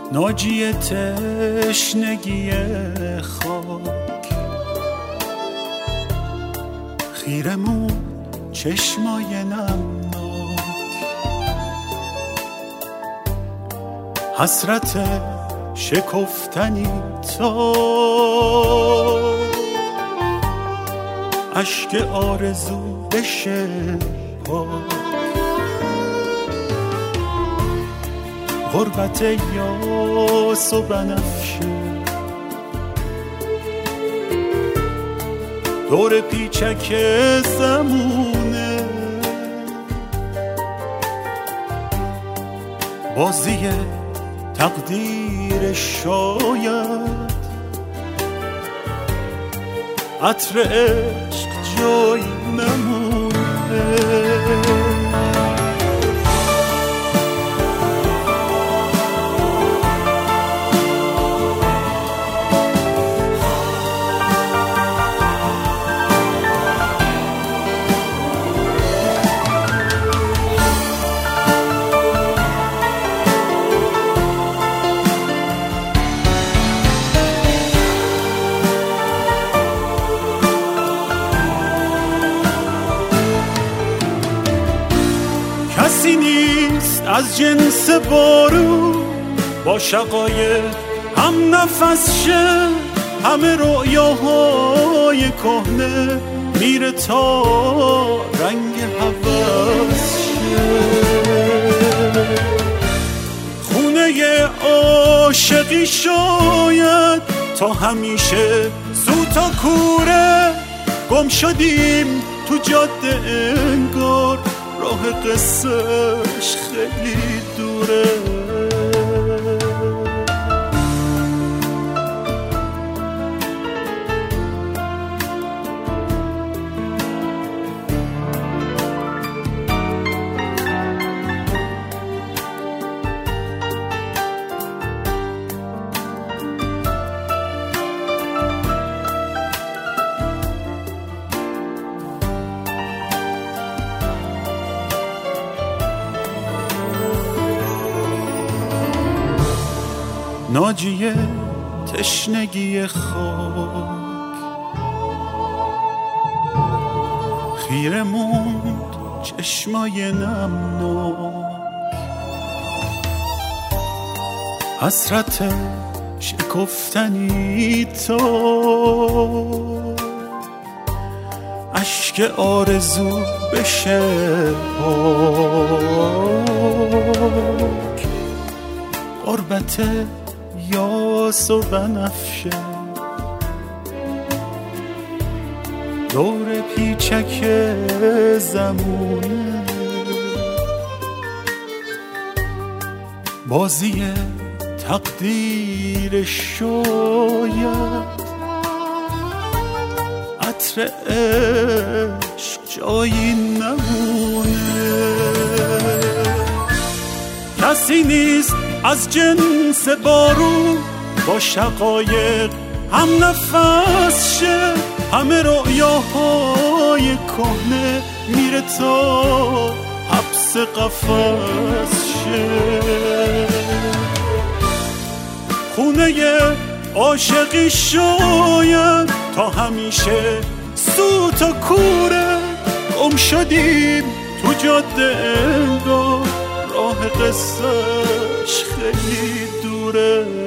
ناجی تشنگی خاک، خیرمون چشمای نمناک، حسرت شکفتنی تا اشک آرزو بشه پاک، غربت یاس و بنفشه دور پیچک زمونه، بازی تقدیر شاید عطر عشق جایی نمونه. کسی نیست از جنس بارون با شقایق هم نفس شه، همه رویاهای کهنه میره تا رنگ هوس شه، خونه عاشقی شاید تا همیشه زود تا کوره، گم شدیم تو جاده انگار راه قصهش خیلی دوره. ناجی تشنگی خاک، خیره موند چشمای نمناک، حسرت شکفتنی تا اشک آرزو بشه پاک، غربت یاس و بنفشه دور پیچک زمونه، بازی تقدیر شاید عطر عشق جایی نمونه. کسی نیست از جنس بارون با شقایق هم نفس شه، همه رویاهای کهنه میره تا حبس قفس شه، خونه عاشقی شاید تا همیشه سو تا کوره، گم شدیم تو جاده انگار راه قصهش خیلی دوره.